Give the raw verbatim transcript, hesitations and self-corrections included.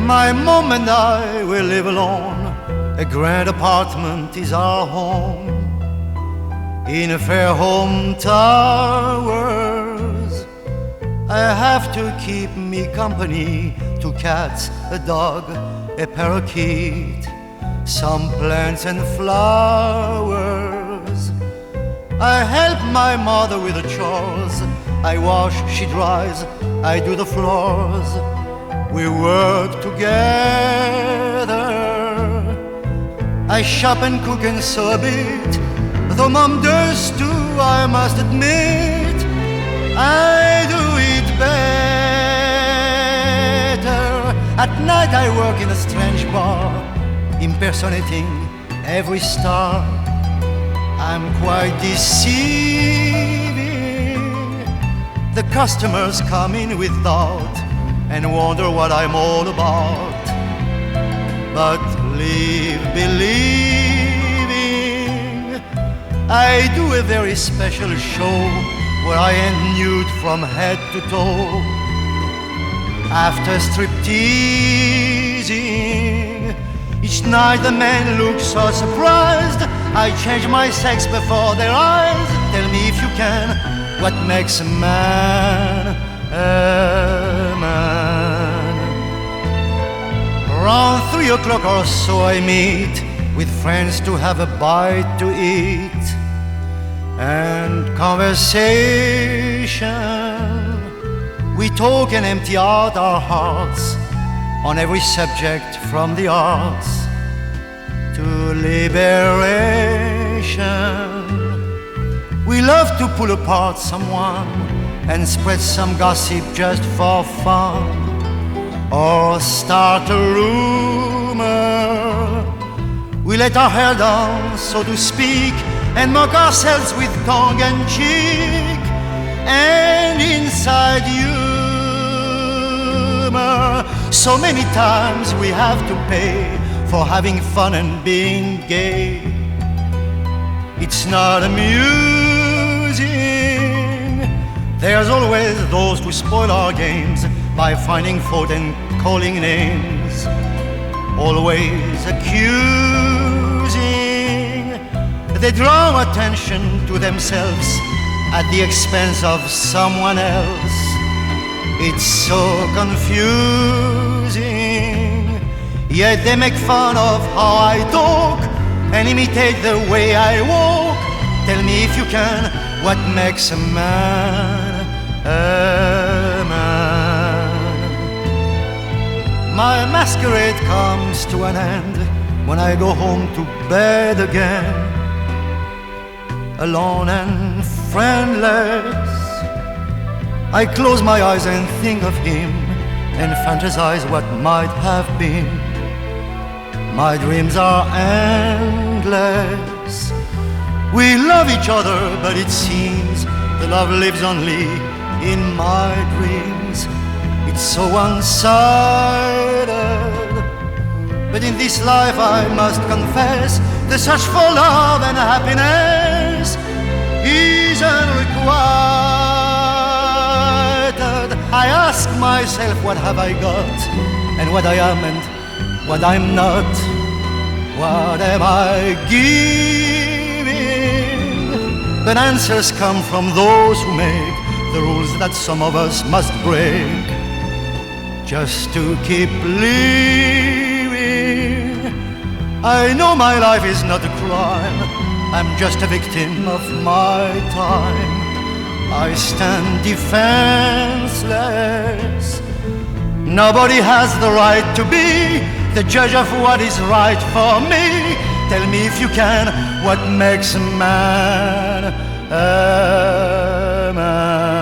My mom and I will live alone. A grand apartment is our home in a fair home towers. I have to keep me company, two cats, a dog, a parakeet, some plants and flowers. I help my mother with the chores. I wash, she dries, I do the floors. We work together. I shop and cook and sew a bit, though mom does too, I must admit. I do it better. At night I work in a strange bar, impersonating every star. I'm quite deceiving. The customers come in with doubt and wonder what I'm all about. But live believing, I do a very special show where I am nude from head to toe. After stripteasing, each night the men look so surprised. I change my sex before their eyes. Tell me if you can, what makes a man a man? Around three o'clock or so I meet with friends to have a bite to eat. And conversation, we talk and empty out our hearts on every subject from the arts to liberation. We love to pull apart someone and spread some gossip just for fun, or start a rumor. We let our hair down, so to speak, and mock ourselves with tongue and cheek, and inside humor. So many times we have to pay for having fun and being gay. It's not amusing. There's always those who spoil our games by finding fault and calling names, always accusing. They draw attention to themselves at the expense of someone else. It's so confusing. Yet they make fun of how I talk and imitate the way I walk. Tell me if you can, what makes a man a man? My masquerade comes to an end when I go home to bed again, alone and friendless. I close my eyes and think of him and fantasize what might have been. My dreams are endless. We love each other, but it seems the love lives only in my dreams. It's so one-sided. But in this life I must confess, the search for love and happiness is unrequited. I ask myself, what have I got, and what I am and what I'm not? What am I giving? But answers come from those who make the rules that some of us must break just to keep living. I know my life is not a crime, I'm just a victim of my time. I stand defenseless. Nobody has the right to be the judge of what is right for me. Tell me if you can, what makes a man a man?